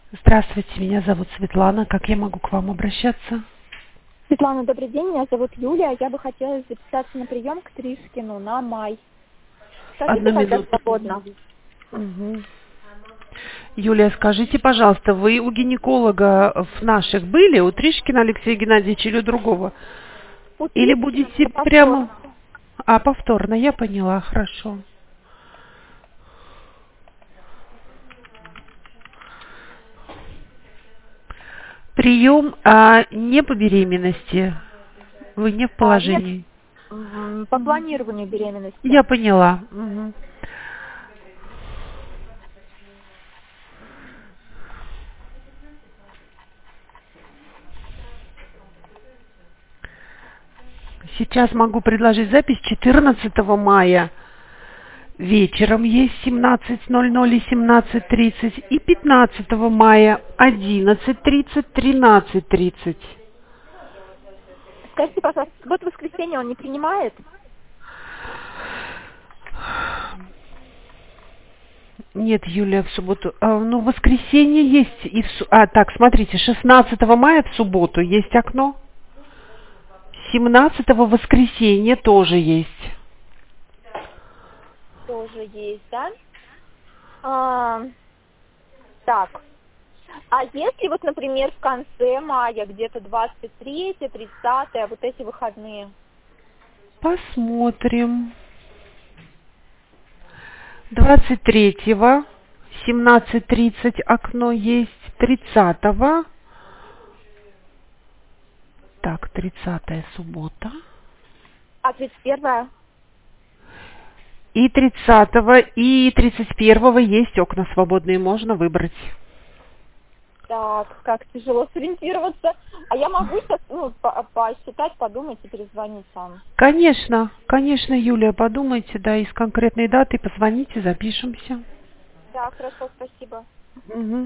Здравствуйте, меня зовут Светлана. Как я могу к вам обращаться? Светлана, добрый день, меня зовут Юлия. Я бы хотела записаться на прием к Тришкину на май. Скажите, Одну когда минуту. свободно? Мгм. Юлия, скажите, пожалуйста, вы у гинеколога в наших были, у Тришкина Алексея Геннадьевича или у другого? У Или Тришкина будете это повтор. прямо... повторно, я поняла, хорошо. Прием не по беременности. Вы не в Нет, положении. по планированию беременности. Я поняла. Мгм. Сейчас могу предложить запись 14 мая. Вечером есть 17:00 и 17:30. И 15 мая 11:30, 13:30. Скажите, пожалуйста, в субботу-воскресенье он не принимает? Нет, Юлия, в субботу. В воскресенье есть. Так, смотрите, 16 мая в субботу есть окно. 17 воскресенье тоже есть. Тоже есть, да? А, так. А если вот, например, в конце мая, где-то 23, 30, вот эти выходные? Посмотрим. 23-го, 17:30 окно есть. 30-го. Так, 30-я суббота. А 31? И 30-го, и 31-го есть окна свободные, можно выбрать. Так, как тяжело сориентироваться. А я могу сейчас, посчитать, подумать и перезвонить вам? Конечно, конечно, Юлия, подумайте, да, из конкретной даты позвоните, запишемся. Да, хорошо, спасибо. Мгм.